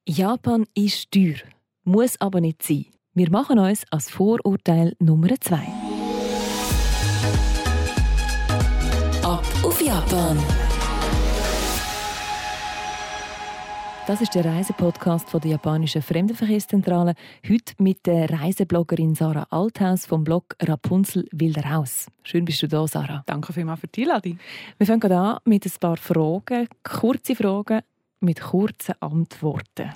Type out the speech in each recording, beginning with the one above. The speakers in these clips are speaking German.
Japan ist teuer, muss aber nicht sein. Wir machen uns als Vorurteil Nummer 2. Ab auf Japan! Das ist der Reisepodcast von der japanischen Fremdenverkehrszentrale. Heute mit der Reisebloggerin Sarah Althaus vom Blog Rapunzel will raus. Schön bist du da, Sarah. Danke vielmals für die Einladung. Wir fangen an mit ein paar Fragen, kurze Fragen mit kurzen Antworten.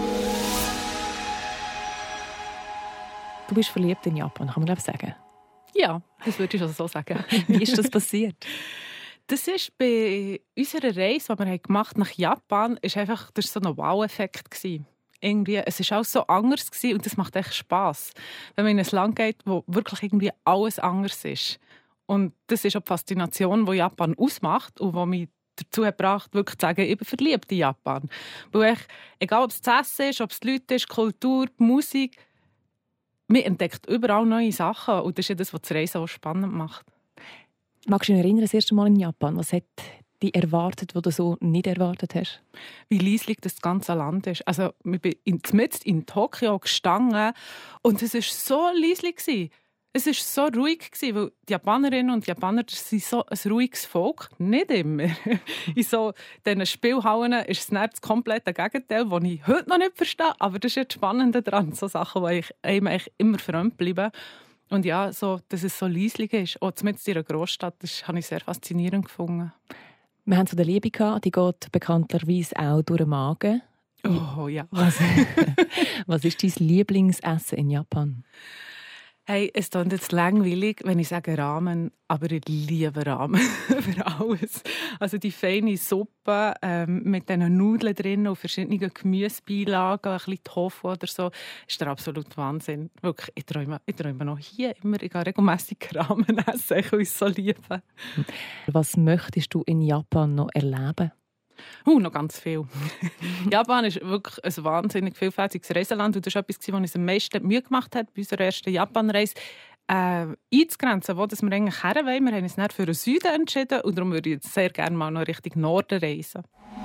Du bist verliebt in Japan, kann man glaube ich sagen. Ja, das würde ich schon so sagen. Wie ist das passiert? Das ist bei unserer Reise, die wir gemacht haben nach Japan, ist einfach, das war so ein Wow-Effekt. Irgendwie, es war alles so anders und das macht echt Spass, wenn man in ein Land geht, wo wirklich irgendwie alles anders ist. Und das ist auch die Faszination, die Japan ausmacht und die mich dazu gebracht, wirklich zu sagen, ich bin verliebt in Japan. Weil ich, egal ob es das Essen ist, ob es die Leute ist, die Kultur, die Musik, man entdeckt überall neue Sachen und das ist ja das, was das Reisen auch spannend macht. Magst du dich erinnern, das erste Mal in Japan? Was hat dich erwartet, was du so nicht erwartet hast? Wie leislich das ganze Land ist. Also, ich bin mitten in Tokio gestanden und es war so leislich. Es war so ruhig, weil die Japanerinnen und Japaner sind so ein ruhiges Volk. Nicht immer. In so diesen Spielhallen ist es nicht das komplette Gegenteil, das ich heute noch nicht verstehe. Aber das ist jetzt das Spannende daran, so Sachen, die einem immer fremd bleiben. Und ja, so, dass es so leislich ist, auch zumindest in einer Großstadt, das habe ich sehr faszinierend gefunden. Wir haben so eine Liebe gehabt, die geht bekanntlerweise auch durch den Magen. Oh ja. Was ist dein Lieblingsessen in Japan? Hey, es klingt jetzt langweilig, wenn ich sage Ramen, aber ich liebe Ramen für alles. Also die feine Suppe mit diesen Nudeln drin und verschiedenen Gemüsebeilagen, ein bisschen Tofu oder so, ist der absolute Wahnsinn. Wirklich, ich träume noch hier immer. Ich gehe regelmässig Ramen essen, ich will es so lieben. Was möchtest du in Japan noch erleben? Noch ganz viel. Japan ist wirklich ein wahnsinnig vielfältiges Reiseland und das ist etwas, was uns am meisten Mühe gemacht hat bei unserer ersten Japanreise, einzugrenzen, wo wir eigentlich her wollen. Wir haben uns dann für den Süden entschieden und darum würde ich jetzt sehr gerne mal noch Richtung Norden reisen.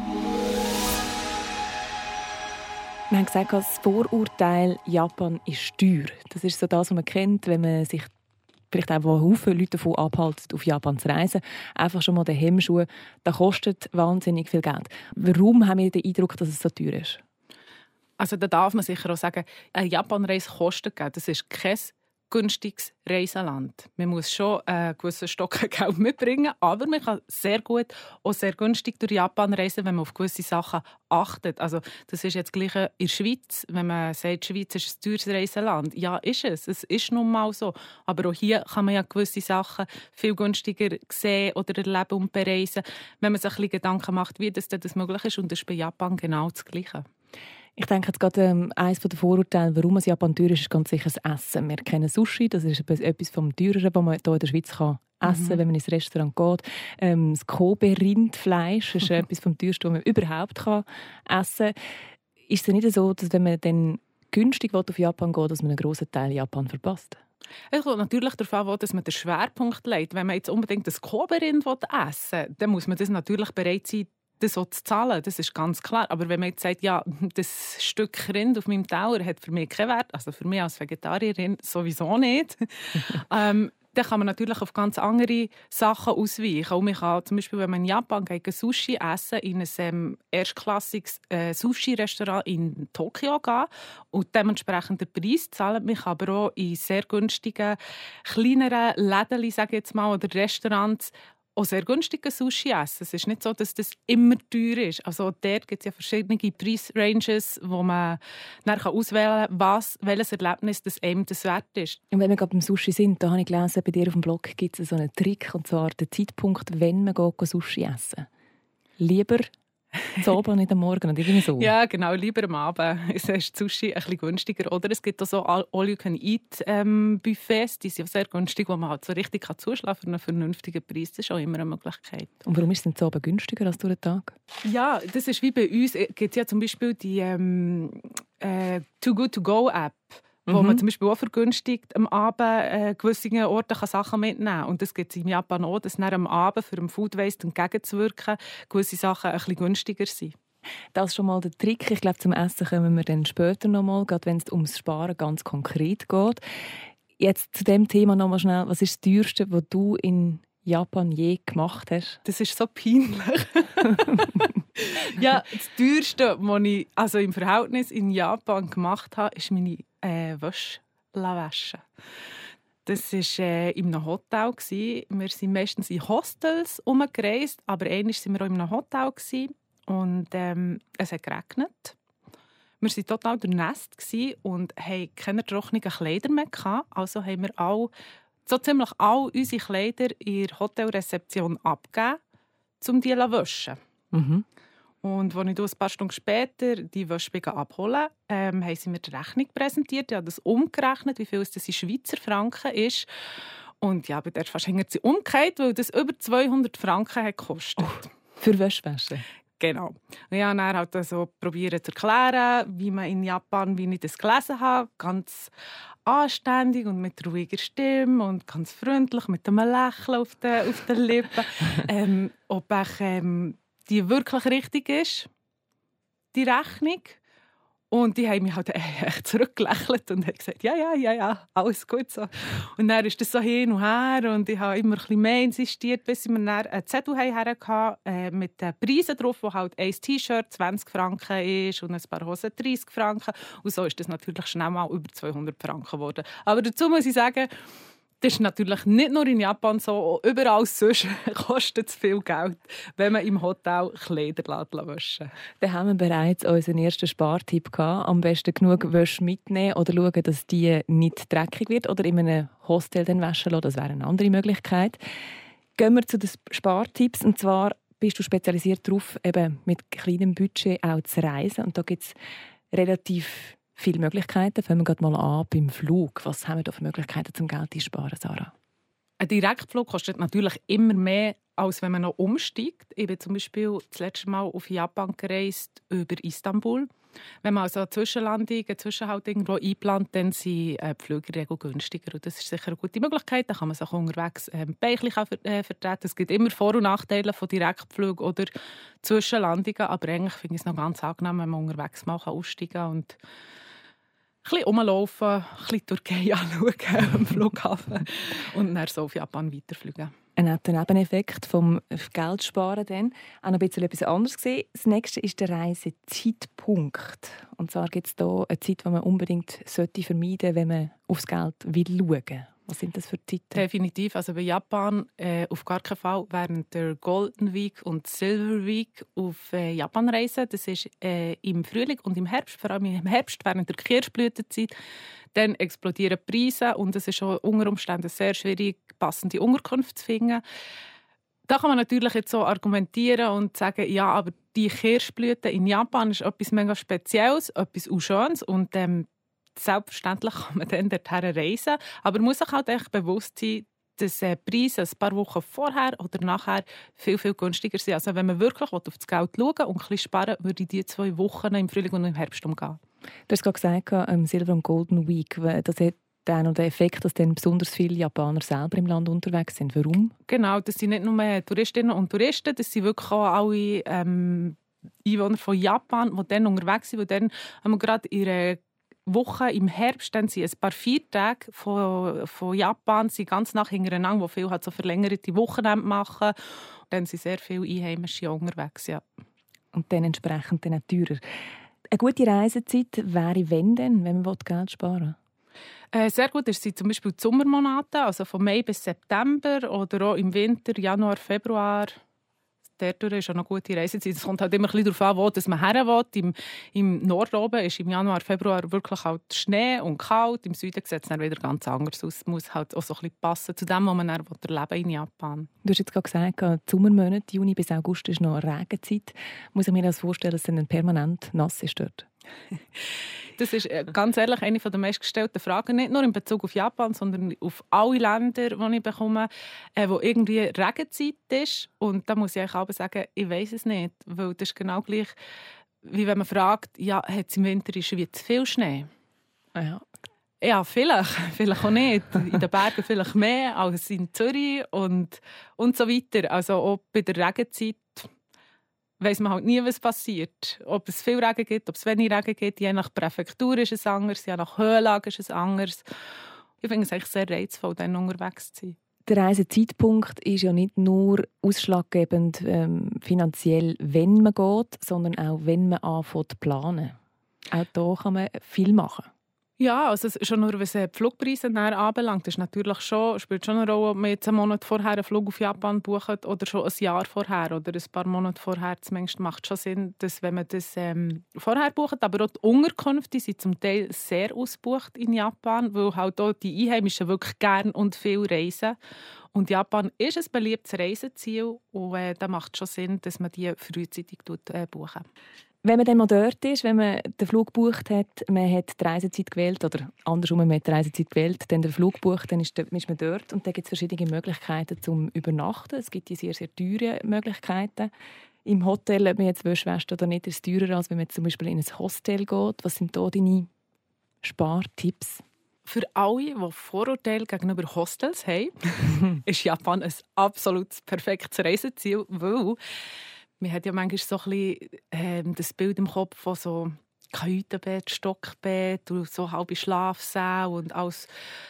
Wir haben gesagt, das Vorurteil, Japan ist teuer. Das ist so das, was man kennt, wenn man sich vielleicht auch, wo viele Leute davon abhalten, auf Japan zu reisen. Einfach schon mal den Hemmschuh, das kostet wahnsinnig viel Geld. Warum haben wir den Eindruck, dass es so teuer ist? Also da darf man sicher auch sagen, eine Japanreise kostet Geld. Das ist kein günstiges Reiseland. Man muss schon einen gewissen Stock Geld mitbringen, aber man kann sehr gut und sehr günstig durch Japan reisen, wenn man auf gewisse Sachen achtet. Also das ist jetzt gleich in der Schweiz, wenn man sagt, die Schweiz ist ein teures Reiseland. Ja, ist es. Es ist nun mal so. Aber auch hier kann man ja gewisse Sachen viel günstiger sehen oder erleben und bereisen, wenn man sich ein bisschen Gedanken macht, wie das möglich ist. Und das ist bei Japan genau das Gleiche. Ich denke jetzt gerade, eines der Vorurteile, warum es Japan teuer ist ganz sicher das Essen. Wir kennen Sushi, das ist etwas vom Teureren, was man hier in der Schweiz essen kann, wenn man ins Restaurant geht. Das Kobe-Rindfleisch ist etwas vom teuersten, was man überhaupt essen kann. Ist es nicht so, dass wenn man dann günstig auf Japan geht, dass man einen grossen Teil Japan verpasst? Es kommt natürlich darauf an, dass man den Schwerpunkt legt. Wenn man jetzt unbedingt das Kobe-Rind essen will, dann muss man das natürlich bereit sein, das so zu zahlen, das ist ganz klar. Aber wenn man jetzt sagt, ja, das Stück Rind auf meinem Teller hat für mich keinen Wert, also für mich als Vegetarierin sowieso nicht, dann kann man natürlich auf ganz andere Sachen ausweichen. Und man kann zum Beispiel, wenn man in Japan geht, Sushi essen, in ein erstklassiges Sushi-Restaurant in Tokio gehen und dementsprechend den Preis zahlen. Man kann aber auch in sehr günstigen, kleineren Läden, sage ich jetzt mal, oder Restaurants auch sehr günstige Sushi essen. Es ist nicht so, dass das immer teuer ist. Also dort gibt es ja verschiedene Preisranges, wo man dann auswählen kann, welches Erlebnis das einem das wert ist. Und wenn wir gerade beim Sushi sind, da habe ich gelesen, bei dir auf dem Blog gibt es so einen Trick, und zwar den Zeitpunkt, wenn man Sushi essen. Lieber zu Abend, nicht am Morgen und irgendwie so. Ja, genau, lieber am Abend. Es ist Sushi ein bisschen günstiger. Oder es gibt auch so All-You-Can-Eat-Buffets, die sind sehr günstig, wo man halt so richtig zuschlagen kann für einen vernünftigen Preis. Das ist auch immer eine Möglichkeit. Und warum ist es denn zu Abend günstiger als durch den Tag? Ja, das ist wie bei uns. Es gibt ja zum Beispiel die Too Good To Go App, wo man zum Beispiel auch vergünstigt am Abend gewisse Orte Sachen mitnehmen kann. Und das gibt es in Japan auch, dass dann am Abend für den Food Waste entgegenzuwirken gewisse Sachen ein bisschen günstiger sind. Das ist schon mal der Trick. Ich glaube, zum Essen kommen wir dann später noch mal, gerade wenn es ums Sparen ganz konkret geht. Jetzt zu dem Thema noch mal schnell. Was ist das Teuerste, was du in Japan je gemacht hast? Das ist so peinlich. Ja, das Teuerste, was ich also im Verhältnis in Japan gemacht habe, ist meine Wäsche waschen. Das war in einem Hotel. Wir sind meistens in Hostels herumgereist, aber einmal waren wir auch in einem Hotel. Und es hat geregnet. Wir waren total durchnässt und hatten keine trockenen Kleider mehr. Also haben wir so ziemlich all unsere Kleider in der Hotelrezeption abgegeben, um die zu waschen. Mhm. Und als ich ein paar Stunden später die Wäsche abholen haben sie mir die Rechnung präsentiert. Ich habe das umgerechnet, wie viel es in Schweizer Franken ist. Und ja, bei der fast hängt sie umgekehrt, weil das über 200 Franken hat gekostet. Oh, für Wäschwäsche? Genau. Und ich habe dann halt so probiert zu erklären, wie man in Japan, wie ich das gelesen habe, ganz anständig und mit ruhiger Stimme und ganz freundlich, mit einem Lächeln auf den Lippen, ob die wirklich richtig ist, die Rechnung. Und die haben mich halt echt zurückgelächelt und haben gesagt, ja, alles gut so. Und dann ist das so hin und her und ich habe immer ein bisschen mehr insistiert, bis wir dann einen Zettel hatten mit den Preisen drauf, wo halt ein T-Shirt 20 Franken ist und ein paar Hosen 30 Franken. Und so ist das natürlich schnell mal über 200 Franken geworden. Aber dazu muss ich sagen, das ist natürlich nicht nur in Japan so, überall sonst kostet es viel Geld, wenn man im Hotel Kleider waschen lässt. Dann haben wir bereits unseren ersten Spartipp gehabt. Am besten genug Wäsche mitnehmen oder schauen, dass die nicht dreckig wird oder in einem Hostel dann waschen lassen. Das wäre eine andere Möglichkeit. Gehen wir zu den Spartipps. Und zwar bist du spezialisiert darauf, eben mit kleinem Budget auch zu reisen. Und da gibt es relativ viele Möglichkeiten. Fangen wir gerade mal an beim Flug. Was haben wir da für Möglichkeiten, zum Geld einzusparen, Sarah? Ein Direktflug kostet natürlich immer mehr, als wenn man noch umsteigt. Ich bin zum Beispiel das letzte Mal auf Japan gereist über Istanbul. Wenn man also eine Zwischenlandung, einen Zwischenhalt irgendwo einplant, dann sind die Flüge in der Regel günstiger. Und das ist sicher eine gute Möglichkeit. Da kann man sich unterwegs Beichlich vertreten. Es gibt immer Vor- und Nachteile von Direktflügen oder Zwischenlandungen. Aber eigentlich finde ich es noch ganz angenehm, wenn man unterwegs mal aussteigen kann und ein bisschen rumlaufen, ein bisschen Türkei anschauen am Flughafen und dann so auf Japan weiterfliegen. Ein netter Nebeneffekt vom Geldsparen dann. Auch noch ein bisschen etwas anderes gesehen. Das nächste ist der Reisezeitpunkt. Und zwar gibt es hier eine Zeit, die man unbedingt vermeiden sollte, wenn man aufs Geld schauen will. Was sind das für Zeiten? Definitiv. Also bei Japan auf gar keinen Fall während der Golden Week und Silver Week auf Japan reisen. Das ist im Frühling und im Herbst, vor allem im Herbst während der Kirschblütenzeit. Dann explodieren die Preise und es ist auch unter Umständen sehr schwierig, passende Unterkünfte zu finden. Da kann man natürlich jetzt so argumentieren und sagen, ja, aber die Kirschblüte in Japan ist etwas mega Spezielles, etwas Schönes und selbstverständlich kann man dann dorthin reisen. Aber man muss sich halt echt bewusst sein, dass Preise ein paar Wochen vorher oder nachher viel, viel günstiger sind. Also wenn man wirklich auf das Geld schauen und ein bisschen sparen, würde ich die 2 Wochen im Frühling und im Herbst umgehen. Du hast gerade gesagt, Silver und Golden Week, das hat den Effekt, dass dann besonders viele Japaner selber im Land unterwegs sind. Warum? Genau, das sind nicht nur Touristinnen und Touristen, das sind wirklich auch alle Einwohner von Japan, die dann unterwegs sind, weil dann haben wir gerade ihre Woche im Herbst, dann sind ein paar Feiertage von Japan sind ganz nach hintereinander, wo viele halt so verlängerte Wochenende machen. Dann sind sehr viele Einheimische unterwegs, ja. Und dann entsprechend dann auch teurer. Eine gute Reisezeit wäre wenn man Geld sparen will? Sehr gut ist sie zum Beispiel die Sommermonate, also von Mai bis September oder auch im Winter, Januar, Februar. Dadurch ist auch eine gute Reisezeit. Es kommt halt immer ein bisschen darauf an, wo man hin will. Im Norden oben ist im Januar, Februar wirklich halt Schnee und kalt. Im Süden sieht es dann wieder ganz anders aus. Es muss halt auch so ein bisschen passen zu dem, was man dann erleben in Japan. Du hast jetzt gerade gesagt, die Sommermonate, Juni bis August, ist noch Regenzeit. Muss ich mir das vorstellen, dass es dann permanent nass ist dort? Das ist ganz ehrlich eine der meistgestellten Fragen, nicht nur in Bezug auf Japan, sondern auf alle Länder, die ich bekomme, wo irgendwie Regenzeit ist. Und da muss ich euch aber sagen, ich weiss es nicht, weil das ist genau gleich, wie wenn man fragt, ja, hat es im Winter in der Schweiz viel Schnee? Ja, vielleicht auch nicht. In den Bergen vielleicht mehr als in Zürich und so weiter. Also auch bei der Regenzeit weiss man halt nie, was passiert. Ob es viel Regen gibt, ob es wenig Regen gibt. Je nach Präfektur ist es anders, je nach Höhenlage ist es anders. Ich finde es eigentlich sehr reizvoll, dann unterwegs zu sein. Der Reisezeitpunkt ist ja nicht nur ausschlaggebend finanziell, wenn man geht, sondern auch, wenn man anfängt zu planen. Auch da kann man viel machen. Ja, also schon nur, was die Flugpreise anbelangt, ist natürlich spielt schon eine Rolle, ob man jetzt einen Monat vorher einen Flug auf Japan bucht oder schon ein Jahr vorher oder ein paar Monate vorher. Zumindest macht es schon Sinn, dass, wenn man das vorher bucht. Aber auch die Unterkünfte sind zum Teil sehr ausgebucht in Japan, weil halt auch die Einheimischen wirklich gerne und viel reisen. Und Japan ist ein beliebtes Reiseziel und da macht es schon Sinn, dass man die frühzeitig buchen. Wenn man dann mal dort ist, wenn man den Flug gebucht hat, man hat die Reisezeit gewählt, oder andersrum, man hat die Reisezeit gewählt, dann den Flug gebucht, dann ist man dort und dann gibt es verschiedene Möglichkeiten zum Übernachten. Es gibt die sehr, sehr teuren Möglichkeiten. Im Hotel, ob man jetzt Wäschwäsche oder nicht, ist es teurer, als wenn man jetzt zum Beispiel in ein Hostel geht. Was sind da deine Spartipps? Für alle, die Vorurteile gegenüber Hostels haben, ist Japan ein absolut perfektes Reiseziel, weil man hat ja manchmal so ein bisschen das Bild im Kopf von so Kajütenbett, Stockbett und so halbe Schlafsäle und alles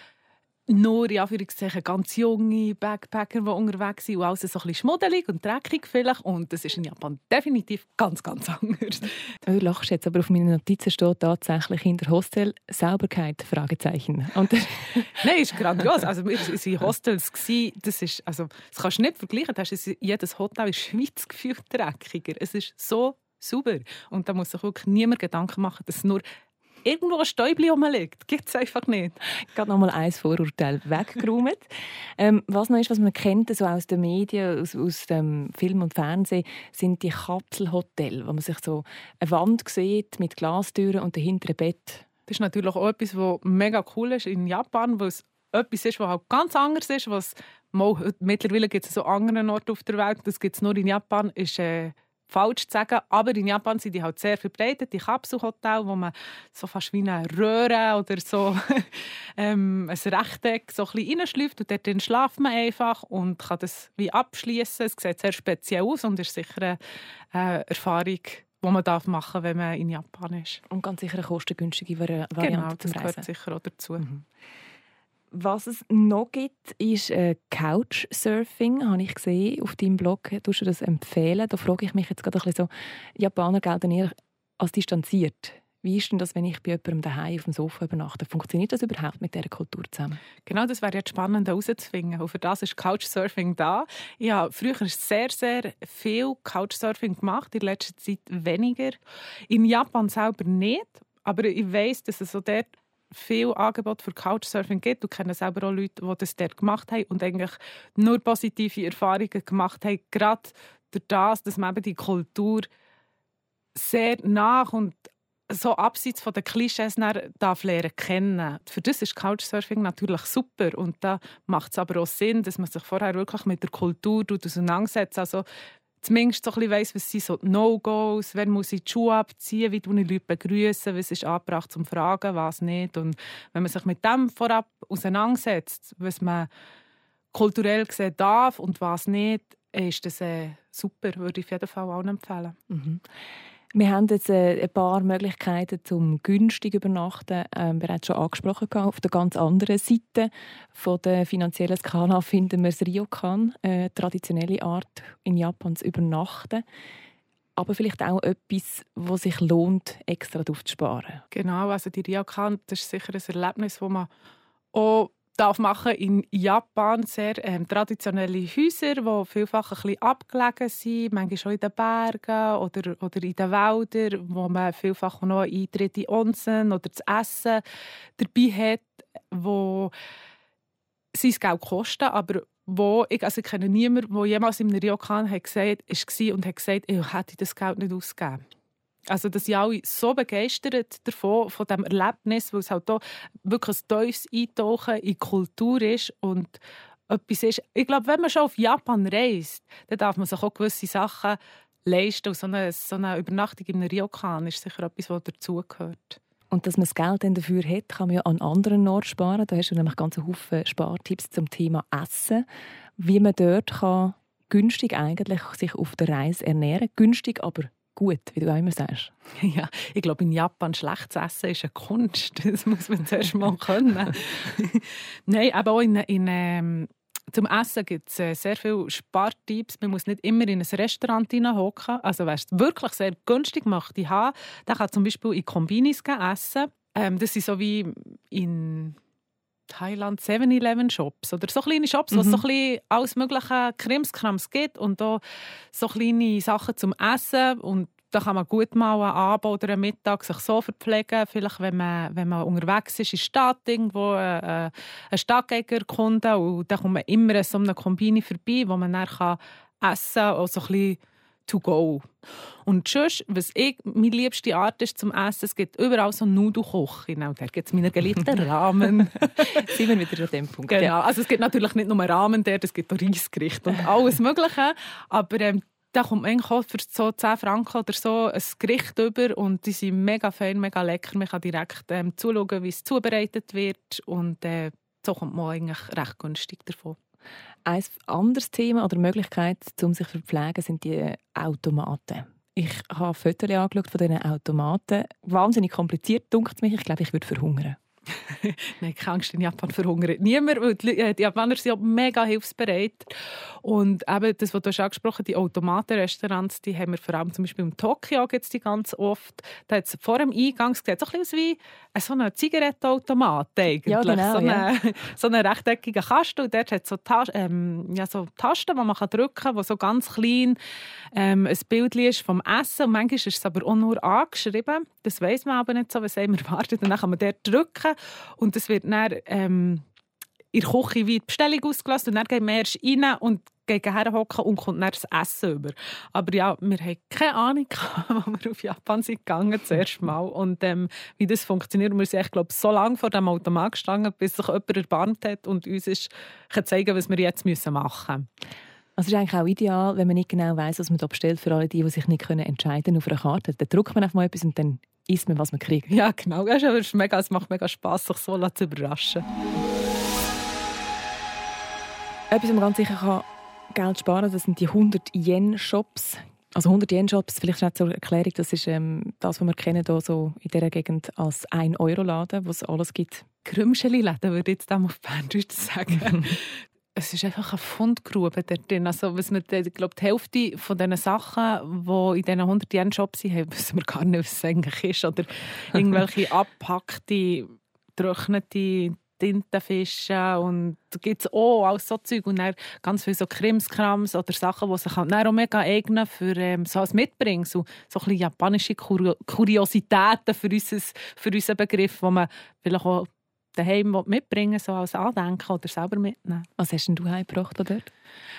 nur in Anführungszeichen ganz junge Backpacker, die unterwegs sind und alles so ein bisschen schmuddelig und dreckig vielleicht. Und das ist in Japan definitiv ganz, ganz anders. Du lachst jetzt, aber auf meinen Notizen steht tatsächlich hinter Hostel Sauberkeit, Fragezeichen. Und Nein, ist grandios. Also wir waren in Hostels. Das kannst du nicht vergleichen. Das ist jedes Hotel in der Schweiz gefühlt dreckiger. Es ist so sauber. Und da muss sich wirklich niemand Gedanken machen, dass nur irgendwo ein Stäubchen rumliegt. Gibt es einfach nicht. Gerade noch mal ein Vorurteil weggeräumt. Was noch ist, was man kennt, so aus den Medien, aus dem Film und Fernsehen, sind die Kapselhotels, wo man sich so eine Wand sieht mit Glastüren und dahinter ein Bett. Das ist natürlich auch etwas, was mega cool ist in Japan, weil es etwas ist, was halt ganz anders ist. Mittlerweile gibt es so anderen Orten auf der Welt, das gibt es nur in Japan, ist falsch zu sagen, aber in Japan sind die halt sehr verbreitet, die Kapselhotels, wo man so fast wie eine Röhre oder so ein Rechteck so ein bisschen reinschläft und dort schlaft man einfach und kann das wie abschließen. Es sieht sehr speziell aus und ist sicher eine Erfahrung, die man machen darf, wenn man in Japan ist. Und ganz sicher eine kostengünstige Variante genau, zum das gehört sicher auch dazu. Mhm. Was es noch gibt, ist Couchsurfing, habe ich gesehen. Auf deinem Blog tust du das empfehlen. Da frage ich mich jetzt gerade ein bisschen so, Japaner gelten eher als distanziert. Wie ist denn das, wenn ich bei jemandem daheim auf dem Sofa übernachte? Funktioniert das überhaupt mit dieser Kultur zusammen? Genau, das wäre jetzt spannend herauszufinden. Und für das ist Couchsurfing da. Ich habe früher sehr, sehr viel Couchsurfing gemacht, in letzter Zeit weniger. In Japan selber nicht, aber ich weiss, dass es so dort viel Angebot für Couchsurfing gibt. Du kennst selber auch Leute, die das dort gemacht haben und eigentlich nur positive Erfahrungen gemacht haben. Gerade durch das, dass man eben die Kultur sehr nach und so abseits von den Klischees darf lernen kennen. Für das ist Couchsurfing natürlich super. Und da macht es aber auch Sinn, dass man sich vorher wirklich mit der Kultur auseinandersetzt. Also zumindest so ein bisschen weiss, was sind so die No-Gos, wann muss ich die Schuhe abziehen, wie ich Leute begrüßen, was ist angebracht zum Fragen, was nicht. Und wenn man sich mit dem vorab auseinandersetzt, was man kulturell sehen darf und was nicht, ist das super, würde ich auf jeden Fall auch empfehlen. Mhm. Wir haben jetzt ein paar Möglichkeiten zum günstig übernachten bereits schon angesprochen. Auf der ganz anderen Seite von der finanziellen Skala finden wir das Ryokan, eine traditionelle Art in Japan zu übernachten. Aber vielleicht auch etwas, das sich lohnt, extra darauf zu sparen. Genau, also die Ryokan, das ist sicher ein Erlebnis, das man auch darf machen in Japan. Sehr traditionelle Häuser, die vielfach ein bisschen abgelegen sind, manchmal schon in den Bergen oder in den Wäldern, wo man vielfach noch Eintritt in Onsen oder das Essen dabei hat, wo sein Geld kosten, aber ich kenne niemanden, der jemals in einem Ryokan war und hat gesagt, ich hätte das Geld nicht ausgegeben. Also, dass sie alle so begeistert davon, von diesem Erlebnis, weil es halt auch wirklich ein tiefes Eintauchen in die Kultur ist und etwas ist. Ich glaube, wenn man schon auf Japan reist, dann darf man sich auch gewisse Sachen leisten. Und so eine Übernachtung in einem Ryokan ist sicher etwas, was dazugehört. Und dass man das Geld dann dafür hat, kann man ja an anderen Orten sparen. Da hast du nämlich ganz einen Haufen Spartipps zum Thema Essen, wie man dort kann günstig eigentlich sich auf der Reise ernähren? Günstig, aber gut, wie du auch immer sagst. Ja, ich glaube, in Japan schlecht zu essen ist eine Kunst. Das muss man zuerst mal können. Nein, aber auch zum Essen gibt es sehr viele Spartipps. Man muss nicht immer in ein Restaurant hineinhocken. Also wer es wirklich sehr günstig möchte haben, der kann zum Beispiel in Kombinis essen. Das sind so wie in Thailand 7-Eleven-Shops oder so kleine Shops, wo es so ein bisschen alles mögliche Krimskrams gibt und auch so kleine Sachen zum Essen. Und da kann man gut mal einen Abend oder einen Mittag sich so verpflegen. Vielleicht, wenn man unterwegs ist in der Stadt, irgendwo einen Stadtgänger erkunden, und dann kommt man immer in so einer Kombini vorbei, wo man dann essen kann, auch so ein bisschen to go. Und sonst, meine liebste Art ist zum Essen, es gibt überall so Nudelkochen. Da gibt es meine geliebten Ramen. Sind wir wieder an dem Punkt. Genau. Ja. Also es gibt natürlich nicht nur Ramen, es gibt auch Reisgerichte und alles Mögliche. Aber da kommt man eigentlich auch für so 10 Franken oder so ein Gericht über und die sind mega fein, mega lecker. Man kann direkt zuschauen, wie es zubereitet wird und so kommt man eigentlich recht günstig davon. Ein anderes Thema oder Möglichkeit, um sich zu verpflegen, sind die Automaten. Ich habe Fotos angeschaut von diesen Automaten. Wahnsinnig kompliziert, dunkt es mich. Ich glaube, ich würde verhungern. Nein, keine Angst, in Japan verhungert niemand, weil die Japaner sind auch mega hilfsbereit. Und eben das, was du schon angesprochen hast, die Automatenrestaurants, die haben wir vor allem zum Beispiel in Tokio gibt's die ganz oft. Da hat's vor dem Eingang sieht so ein bisschen aus wie so ein Zigarettenautomat eigentlich. Ja, genau, so einen rechteckigen Kasten und dort hat es so Tasten, die man drücken kann, wo so ganz klein ein Bild ist vom Essen. Und manchmal ist es aber auch nur angeschrieben. Das weiss man aber nicht so, was einem erwartet. Und dann kann man dort drücken und es wird dann in der Küche wie die Bestellung ausgelassen und dann gehen wir erst rein und gehen herhocken und kommt dann das Essen über. Aber ja, wir haben keine Ahnung, als wir auf Japan sind gegangen, zuerst mal. Und wie das funktioniert. Und wir sind echt, glaube ich, so lange vor dem Automat gestanden, bis sich jemand erbarmt hat und uns zeigen, was wir jetzt machen müssen. Also es ist eigentlich auch ideal, wenn man nicht genau weiss, was man da bestellt, für alle die sich nicht entscheiden können auf einer Karte. Dann drückt man einfach mal etwas und dann isst man, was man kriegt. Ja, genau. Es macht mega Spass, sich so zu überraschen. Etwas, wo man ganz sicher Geld sparen kann, das sind die 100-Yen-Shops. Also 100-Yen-Shops, vielleicht auch zur Erklärung, das ist das, was wir kennen hier so in dieser Gegend als 1-Euro-Laden, wo es alles gibt. Krümscheli-Läden würde ich jetzt auf Berndeutsch sagen. Es ist einfach eine Fundgrube dort drin. Also, was wir, ich glaube, die Hälfte von diesen Sachen, die in diesen 100-Yen-Shops sind, wissen wir gar nicht, was es eigentlich ist. Oder irgendwelche abgepackte, getrocknete Tintenfische und da gibt es auch alles so Zeug und dann ganz viele so Krimskrams oder Sachen, die sich dann auch mega eignen für so als Mitbringen. So ein bisschen japanische Kuriositäten für unseren Begriff, die man vielleicht auch daheim mitbringen, so als Andenken oder selber mitnehmen. Was hast denn du heimgebracht dort?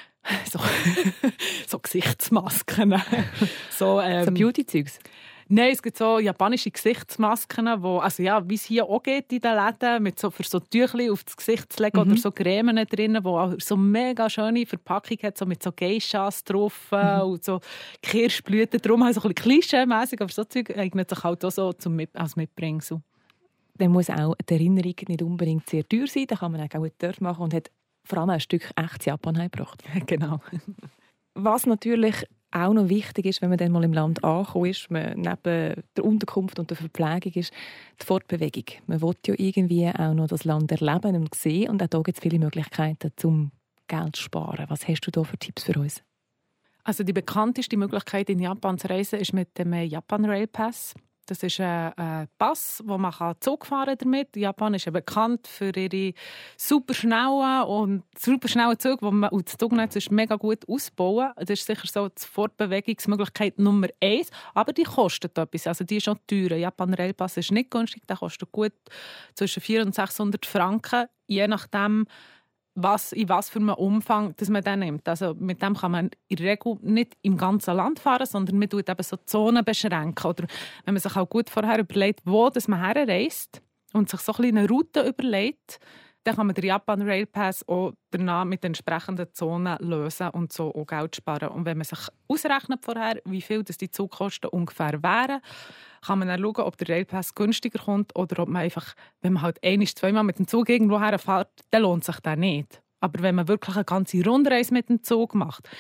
So Gesichtsmasken. so Beauty-Zeugs? Nein, es gibt so japanische Gesichtsmasken, wie es hier auch geht in den Läden, für so Tüchli auf das Gesicht zu legen oder so Cremen drin, die auch so mega schöne Verpackung hat, so mit so Geishas drauf und so Kirschblüten. Darum halt so ein bisschen klischee-mässig, aber so Zeug eignet sich halt auch so als Mitbringen. So. Dann muss auch die Erinnerung nicht unbedingt sehr teuer sein, da kann man auch gut dort machen und hat vor allem ein Stück echtes Japan heimgebracht. Genau. Was natürlich auch noch wichtig ist, wenn man dann mal im Land angekommen ist, man neben der Unterkunft und der Verpflegung ist, die Fortbewegung. Man will ja irgendwie auch noch das Land erleben und sehen und auch da gibt es viele Möglichkeiten, zum Geld zu sparen. Was hast du da für Tipps für uns? Also die bekannteste Möglichkeit in Japan zu reisen ist mit dem Japan Rail Pass. Das ist ein Pass, wo man Zug fahren damit. Japan ist ja bekannt für ihre super schnellen Züge, wo man das Zugnetz ist mega gut ausbauen. Das ist sicher so die Fortbewegungsmöglichkeit Nummer 1. Aber die kostet etwas. Also die ist schon teuer. Japan Rail Pass ist nicht günstig. Der kostet gut zwischen 400 und 600 Franken, je nachdem, in was für einem Umfang das man dann nimmt. Also mit dem kann man in der Regel nicht im ganzen Land fahren, sondern man tut eben so Zonen beschränken. Oder wenn man sich auch gut vorher überlegt, wo das man herreist und sich so eine Route überlegt, dann kann man den Japan Rail Pass auch danach mit entsprechenden Zonen lösen und so auch Geld sparen. Und wenn man sich ausrechnet vorher, wie viel das die Zugkosten ungefähr wären, kann man dann schauen, ob der Railpass günstiger kommt oder ob man einfach, wenn man halt zweimal mit dem Zug irgendwo herfährt, dann lohnt sich das nicht. Aber wenn man wirklich eine ganze Rundreise mit dem Zug macht,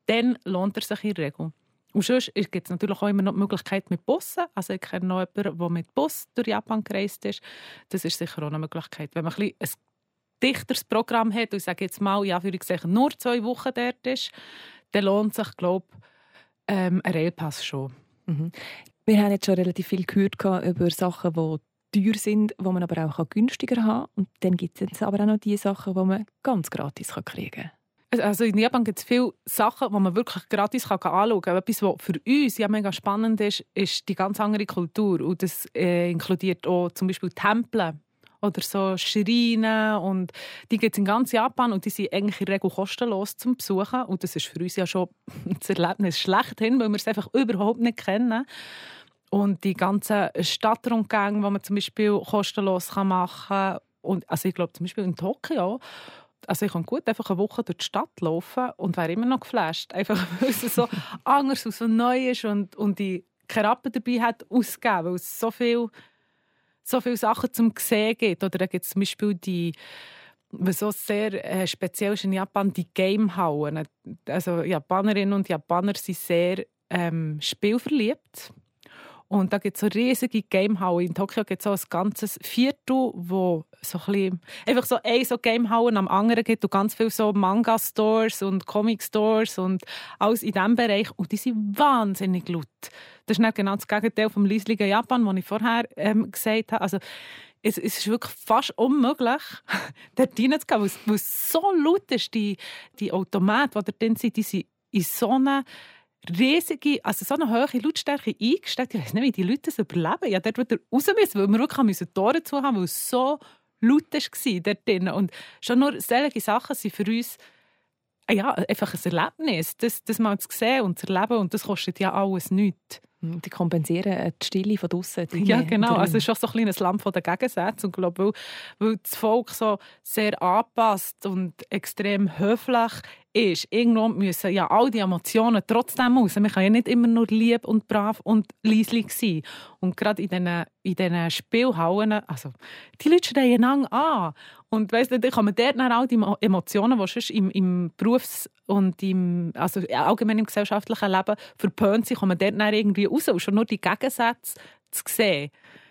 dann lohnt er sich in der Regel. Und sonst gibt es natürlich auch immer noch die Möglichkeit mit Bussen. Also ich kenne noch jemanden, der mit Bus durch Japan gereist ist. Das ist sicher auch eine Möglichkeit. Wenn man ein dichteres Programm hat und ich sage jetzt mal, ja, nur 2 Wochen dort ist, dann lohnt sich, glaube ich, ein Railpass schon. Mhm. Wir haben jetzt schon relativ viel gehört über Sachen, die teuer sind, die man aber auch günstiger haben kann. Und dann gibt es jetzt aber auch noch die Sachen, die man ganz gratis kriegen kann. Also in Japan gibt es viele Sachen, die man wirklich gratis anschauen kann. Etwas, was für uns ja mega spannend ist, ist die ganz andere Kultur. Und das inkludiert auch zum Beispiel Tempel oder so Schreine. Und die gibt es in ganz Japan und die sind eigentlich in der Regel kostenlos zum Besuchen. Und das ist für uns ja schon das Erlebnis schlechthin, weil wir es einfach überhaupt nicht kennen. Und die ganzen Stadtrundgänge, die man zum Beispiel kostenlos machen kann. Und also ich glaube zum Beispiel in Tokio, also ich kann gut einfach eine Woche durch die Stadt laufen und wäre immer noch geflasht. Einfach weil es so anders und so neu ist und die Rappen dabei hat ausgegeben, weil es so viele Sachen zum Sehen gibt. Oder da gibt es zum Beispiel was so sehr speziell ist in Japan, die Gamehallen. Also Japanerinnen und Japaner sind sehr spielverliebt. Und da gibt es so riesige Gamehallen. In Tokio gibt es so ein ganzes Viertel, wo so ein bisschen, einfach so eine so Gamehallen am anderen gibt und ganz viele so Manga-Stores und Comic-Stores und alles in diesem Bereich. Und die sind wahnsinnig laut. Das ist nicht genau das Gegenteil vom leislichen Japan, das ich vorher gesagt habe. Also, es ist wirklich fast unmöglich, dort reinzugehen, weil es so laut ist. Die Automaten, die dort drin sind, die sind in so einer riesige, also so eine hohe Lautstärke eingestellt. Ich weiß nicht, wie die Leute das überleben. Ja, dort wieder raus müssen, weil wir wirklich Tore zu haben, weil es so laut war dort drin. Und schon nur solche Sachen sind für uns einfach ein Erlebnis, das mal zu sehen und zu erleben. Und das kostet ja alles nichts. Die kompensieren die Stille von draussen. Ja, genau. Also es ist auch so ein kleines Land von den Gegensätzen. Und ich glaube, weil das Volk so sehr angepasst und extrem höflich ist, irgendwann müssen ja all die Emotionen trotzdem raus. Man kann ja nicht immer nur lieb und brav und leislich sein. Und gerade in diesen Spielhallen, also die Leute schreien einander an. Und weißt du, dann kann man dort dann all die Emotionen, die sonst im Berufs- und also allgemein im gesellschaftlichen Leben verpönt sind, kann man dort dann irgendwie raus. Und schon nur die Gegensätze zu sehen,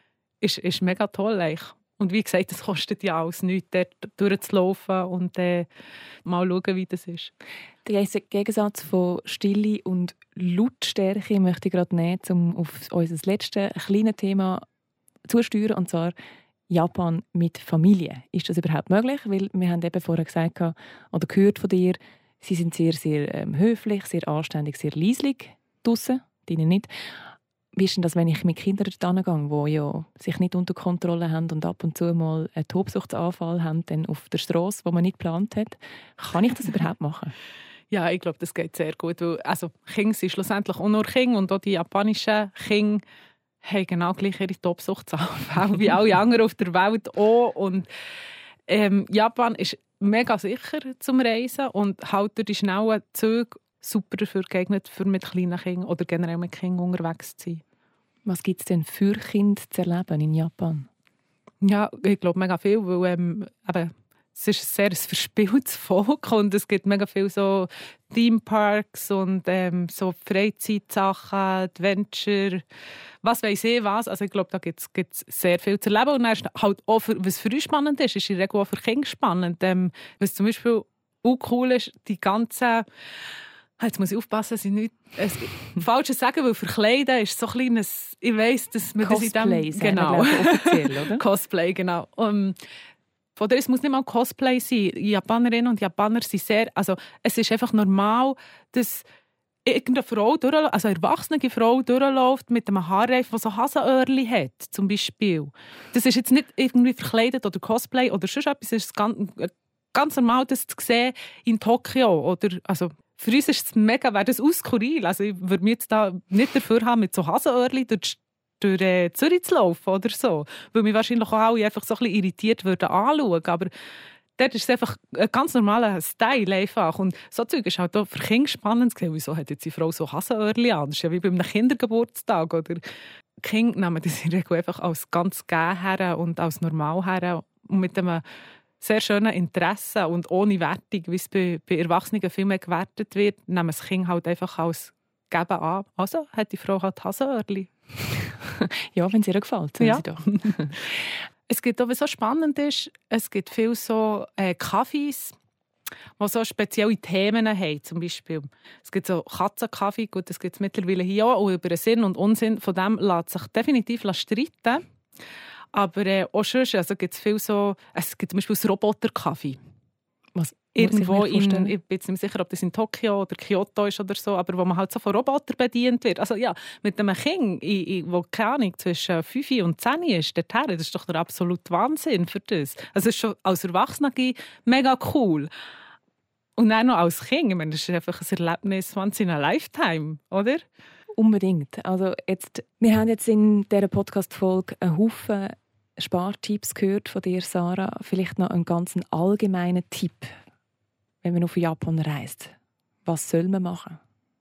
ist mega toll eigentlich. Und wie gesagt, es kostet ja alles nichts, dort durchzulaufen und mal schauen, wie das ist. Den Gegensatz von Stille und Lautstärke möchte ich gerade nehmen, um auf unser letztes kleines Thema zusteuern, und zwar Japan mit Familie. Ist das überhaupt möglich? Weil wir haben eben vorher gesagt oder gehört von dir, sie sind sehr, sehr höflich, sehr anständig, sehr leislich draussen, drinnen nicht. Wie ist denn das, wenn ich mit Kindern dort gehe, die ja sich nicht unter Kontrolle haben und ab und zu mal einen Tobsuchtsanfall haben, dann auf der Strasse, die man nicht geplant hat? Kann ich das überhaupt machen? Ja, ich glaube, das geht sehr gut. Weil, also, Kinder sind schlussendlich auch nur Kinder und auch die japanischen Kinder haben genau gleich ihre Tobsuchtsanfälle wie alle anderen auf der Welt auch. Und Japan ist mega sicher zum Reisen und halt durch die schnellen Züge super dafür geeignet, für mit kleinen Kindern oder generell mit Kindern unterwegs zu sein. Was gibt es denn für Kinder zu erleben in Japan? Ja, ich glaube mega viel, weil es ist ein sehr verspieltes Volk und es gibt mega viel so Themeparks und so Freizeitsachen, Adventure, was weiss ich was. Also ich glaube, da gibt es sehr viel zu erleben. Und dann ist halt auch was für uns spannend ist in der Regel auch für Kinder spannend. Was zum Beispiel auch cool ist, die ganzen... Jetzt muss ich aufpassen, dass ich nicht Falsches sagen, weil verkleiden ist so ein kleines... Ich weiss, dass man Cosplay das in dem... Genau. Offiziell, oder? Cosplay, genau. Von der, es muss nicht mal Cosplay sein. Japanerinnen und Japaner sind sehr... Also es ist einfach normal, dass irgendeine Frau also eine erwachsene Frau durchläuft mit einem Haarreif, der so Hasenöhrchen hat, zum Beispiel. Das ist jetzt nicht irgendwie verkleidet oder Cosplay oder sonst etwas. Es ist ganz normal, das zu sehen in Tokio. Oder, also, für uns ist es mega, wäre das skurril. Also ich würde mich jetzt da nicht dafür haben, mit so Hasenöhrchen durch Zürich zu laufen oder so. Weil mich wahrscheinlich auch alle einfach so ein bisschen irritiert würden anschauen. Aber dort ist es einfach ein ganz normaler Style einfach. Und so Zeug ist halt auch für Kinder spannend zu sehen. Wieso hat jetzt die Frau so Hasenöhrchen an? Das ist ja wie bei einem Kindergeburtstag. Oder die Kinder nehmen das in der Regel einfach als ganz gegeben her und als normal her. Und mit einem sehr schönen Interessen und ohne Wertung, wie es bei Erwachsenen viel mehr gewertet wird, nehmen das Kind halt einfach als Geben an. Also hat die Frau halt Hasenöhrchen. Ja, wenn es ihr gefällt. Ja. Sie doch. Es gibt auch, was so spannend ist, es gibt viele so Kaffees, die so spezielle Themen haben. Zum Beispiel, es gibt so Katzenkaffee, gut, das gibt es mittlerweile hier auch, und über den Sinn und Unsinn von dem lässt sich definitiv streiten. Aber auch sonst, also gibt es viel so, es gibt zum Beispiel das Roboterkaffee. Was Irgendwo ich bin jetzt nicht sicher, ob das in Tokio oder Kyoto ist oder so, aber wo man halt so von Robotern bedient wird. Also ja, mit einem Kind, wo keine Ahnung, zwischen 5 und 10 ist, dorthin, das ist doch der absolute Wahnsinn für das. Also es ist schon als Erwachsener mega cool. Und dann noch als Kind, ich meine, das ist einfach ein Erlebnis once in a lifetime, oder? Unbedingt. Also jetzt, wir haben jetzt in dieser Podcast-Folge einen Haufen Spartipps gehört von dir, Sarah. Vielleicht noch einen ganz allgemeinen Tipp, wenn man auf Japan reist. Was soll man machen?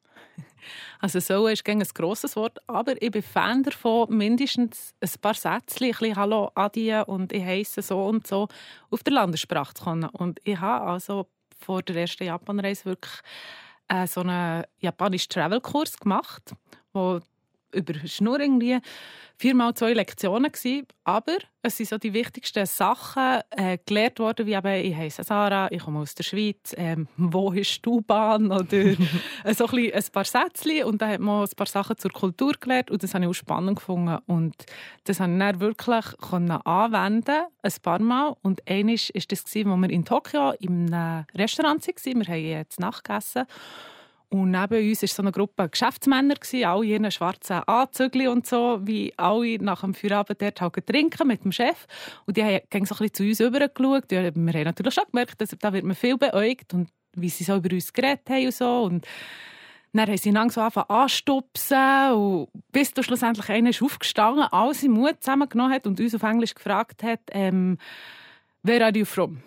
Also «so» ist ein grosses Wort, aber ich bin Fan davon, mindestens ein paar Sätze, ein bisschen «Hallo, Adi» und «Ich heisse so und so» auf der Landessprache zu können. Und ich habe also vor der ersten Japanreise wirklich so einen japanischen Travel-Kurs gemacht, wo über nur irgendwie 4x2 Lektionen gewesen, aber es sind so die wichtigsten Sachen gelernt worden, wie eben, ich heisse Sarah, ich komme aus der Schweiz, wo ist die U-Bahn oder so ein paar Sätzchen, und dann hat man ein paar Sachen zur Kultur gelernt und das habe ich auch spannend gefunden und das habe ich dann wirklich anwenden, ein paar Mal, und einmal war das, als wir in Tokio im Restaurant waren, wir haben jetzt Nacht gegessen. Und neben uns war so eine Gruppe Geschäftsmänner, alle in ihren schwarzen Anzügen und so, wie alle nach dem Feierabend dort halt trinken mit dem Chef. Und die haben so ein bisschen zu uns rübergeschaut. Wir haben natürlich schon gemerkt, dass da wird man viel beäugt und wie sie so über uns geredet haben und so. Und dann haben sie dann so angefangen anstupsen, und bis du schlussendlich einer ist aufgestanden, all seinen Mut zusammengenommen hat und uns auf Englisch gefragt hat, «Where are you from?»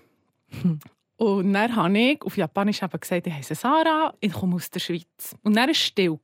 Und dann habe ich auf Japanisch gesagt, ich heiße Sarah, ich komme aus der Schweiz. Und dann war es still.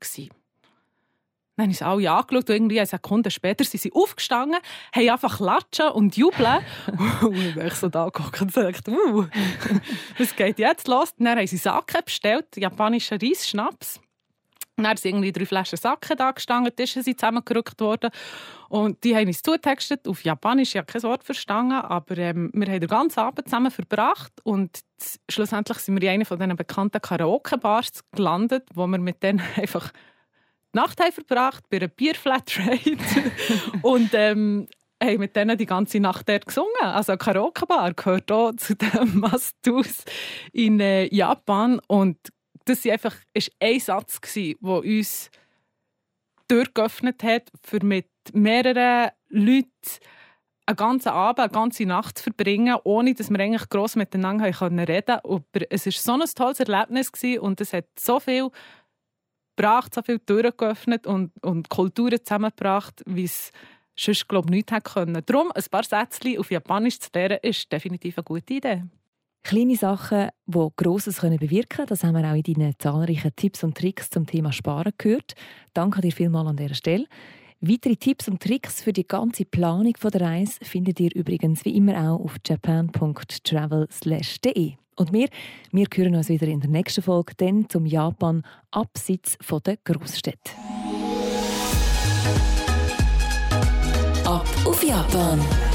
Dann haben sie alle angeschaut und irgendwie eine Sekunde später sind sie aufgestanden, haben einfach klatschen und jubeln. Und ich bin so da geguckt und gesagt, was geht jetzt los? Und dann haben sie Sake bestellt, japanischen Reisschnaps. Und dann sind irgendwie 3 Flaschen Sake da gestanden, die Tische sind zusammengerückt worden. Und die haben uns zugetextet auf Japanisch. Ich habe kein Wort verstanden, aber wir haben den ganzen Abend zusammen verbracht. Und schlussendlich sind wir in einer von diesen bekannten Karaoke-Bars gelandet, wo wir mit denen einfach die Nacht haben verbracht, bei einer Bierflatrate. Und haben mit denen die ganze Nacht dort gesungen. Also eine Karaoke-Bar gehört auch zu den Must-Dos in Japan. Und das war ein Satz, der uns durchgeöffnet hat, für mit mehreren Leuten einen ganzen Abend, eine ganze Nacht zu verbringen, ohne dass wir eigentlich gross miteinander reden konnten. Aber es war so ein tolles Erlebnis und es hat so viel gebracht, so viel Türen geöffnet und Kulturen zusammengebracht, wie es sonst, glaube ich, nicht hätte können. Darum, ein paar Sätze auf Japanisch zu lernen, ist definitiv eine gute Idee. Kleine Sachen, die Grosses bewirken können, das haben wir auch in deinen zahlreichen Tipps und Tricks zum Thema Sparen gehört. Danke dir vielmals an dieser Stelle. Weitere Tipps und Tricks für die ganze Planung der Reise findet ihr übrigens wie immer auch auf japan.travel/de. Und wir hören uns wieder in der nächsten Folge, dann zum Japan abseits der Großstädte. Ab auf Japan!